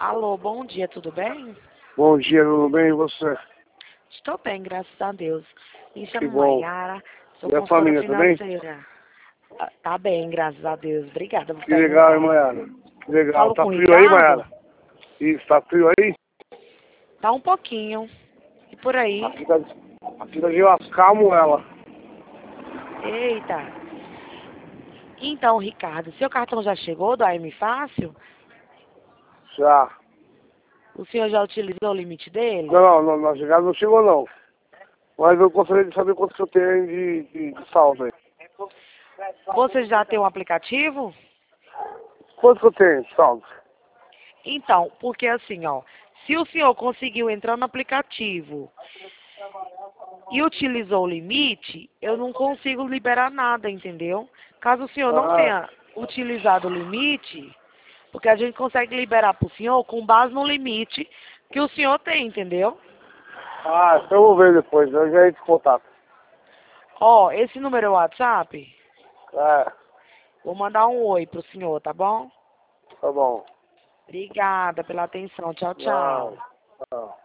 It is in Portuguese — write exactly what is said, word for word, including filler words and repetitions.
Alô, bom dia, tudo bem? Bom dia, tudo bem? E você? Estou bem, graças a Deus. Me Que chamo bom. Maiara, sou E a consultora família, tá bem? financeira. Ah, Tá bem, graças a Deus. Obrigada por Que legal, hein, perguntar. Maiara? Que legal. Falo Tá com o frio aí, Ricardo? Maiara? Isso, tá frio aí? Tá um pouquinho. E por aí? Aqui tá, aqui tá de lascar a moela. Eita. Então, Ricardo, seu cartão já chegou do A M Fácil? Já. O senhor já utilizou o limite dele? Não, não, não, na chegada não chegou não. Mas eu gostaria de saber quanto que eu tenho de, de, de saldo aí. Você já tem um aplicativo? Quanto que eu tenho de saldo? Então, porque assim, ó, se o senhor conseguiu entrar no aplicativo e utilizou o limite, eu não consigo liberar nada, entendeu? Caso o senhor não Ah, tenha utilizado o limite, porque a gente consegue liberar para o senhor com base no limite que o senhor tem, entendeu? ah, então eu vou ver depois, eu já entro em contato. Ó, esse número é o WhatsApp, É, vou mandar um oi pro senhor, tá bom? tá bom. Obrigada pela atenção. Tchau, tchau. Não, não.